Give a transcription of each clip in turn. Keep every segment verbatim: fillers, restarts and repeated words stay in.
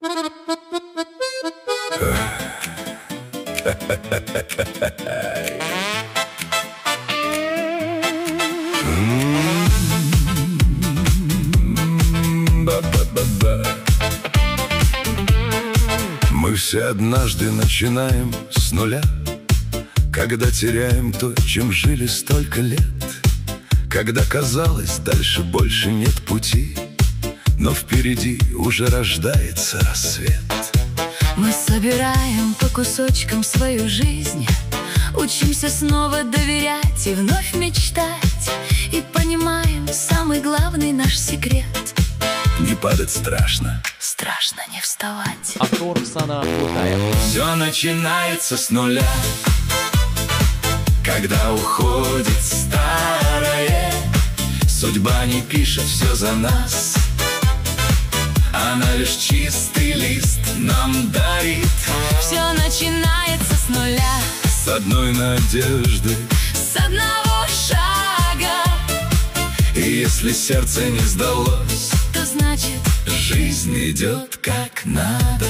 Мы все однажды начинаем с нуля, когда теряем то, чем жили столько лет. Когда казалось, дальше больше нет пути, но впереди уже рождается рассвет. Мы собираем по кусочкам свою жизнь, учимся снова доверять и вновь мечтать, и понимаем самый главный наш секрет: не падать страшно, страшно не вставать. Автор Оксана Плутаева. Все начинается с нуля, когда уходит старое. Судьба не пишет все за нас, она лишь чистый лист нам дарит. Все начинается с нуля, с одной надежды, с одного шага. И если сердце не сдалось, то значит жизнь идет как надо.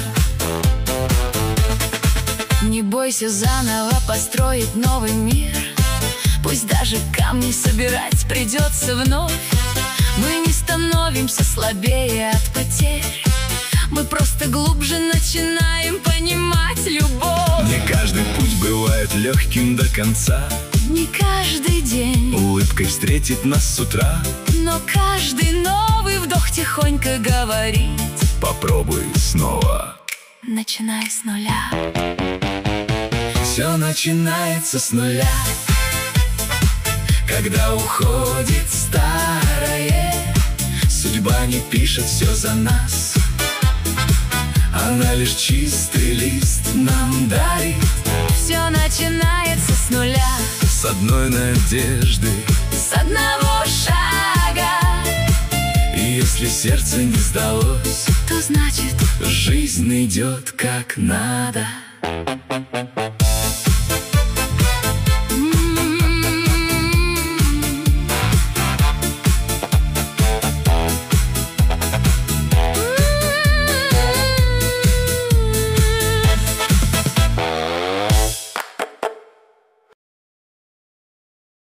Не бойся заново построить новый мир, пусть даже камни собирать придется вновь. Мы не становимся слабее от потерь, мы просто глубже начинаем понимать любовь. Не каждый путь бывает легким до конца, не каждый день улыбкой встретит нас с утра, но каждый новый вдох тихонько говорит: попробуй снова, начинай с нуля. Все начинается с нуля, когда уходит старое. Судьба не пишет все за нас, она лишь чистый лист нам дарит. Все начинается с нуля, с одной надежды, с одного шага. И если сердце не сдалось, то значит жизнь идет как надо.